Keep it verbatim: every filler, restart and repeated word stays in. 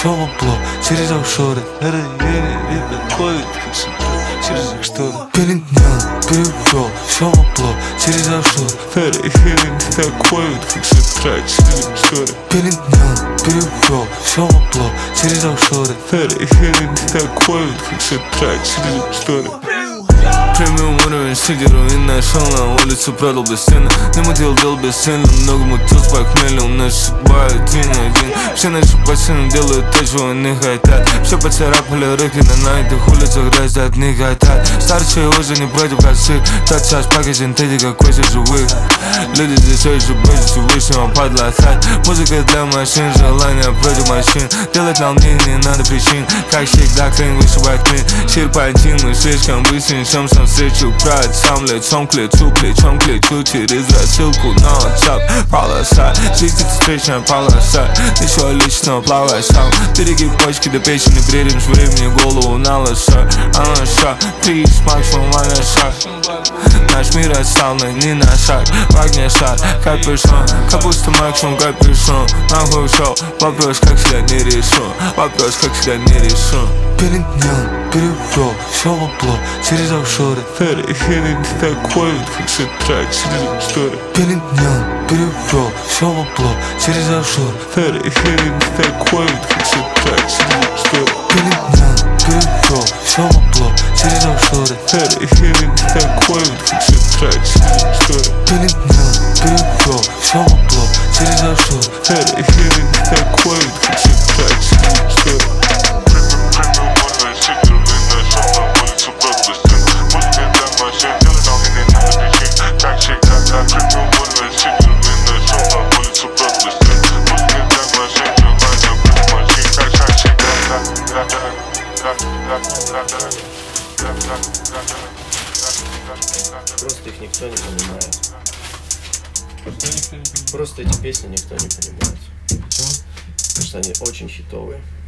все вопло, через офшоры. Это еле такой, через их шторы. Переднял, перевел, все вопло, через офшоры. Это еле такой, как сестра, через их шторы. Переднял, перевел, все вопло, через офшоры. Это еле такой, как сестра, через их шторы. Премиум уровень, сидеру нашел на улицу, продал без стены. Не мутил, дел бесцельно, много мутил с похмелья. У нас судьба один на один. Все наши пацаны делают то, чего они хотят. Все поцарапали руки на этих улицах, раздать не хотят. Старшие уже не против косых. Тот час пока синтетика косит живых. Люди здесь все еще боятся Всевышнего подлатать. Музыка для машин, желание против машин. Делать нам мне не надо причин. Как всегда, клин вышибает клин. Серпантин, мы слишком быстро несем сам встречу. Брать сам лицом к лицу, плечом к плечу. Через рассылку на WhatsApp полоса. Жизнь это встречная полоса. Ничего личного, плавай сам. Береги почки до печени, бредим с времени голову на лоса. А на шаг, приз, максимум, а на шаг. Наш мир отсталый, не на шаг. В огне шаг, капюшон. Капуста максимум, капюшон. Нахуй шоу, вопрос как всегда не решен. Вопрос как всегда не решен. Переднял, перевел, все вопло, через офшоры. Это еле не такой, как сестра, через их шторы. Переднял, перевел, все вопло, через офшоры. Это еле не такой, как сестра, через их шторы. Переднял, перевел, все вопло, через офшоры. Это еле не такой, как сестра, через их шторы. Переднял, перевел, все вопло, через офшоры. Это еле не такой, как сестра, через их шторы. Просто их никто не понимает. Просто эти песни никто не понимает. Потому что они очень хитовые.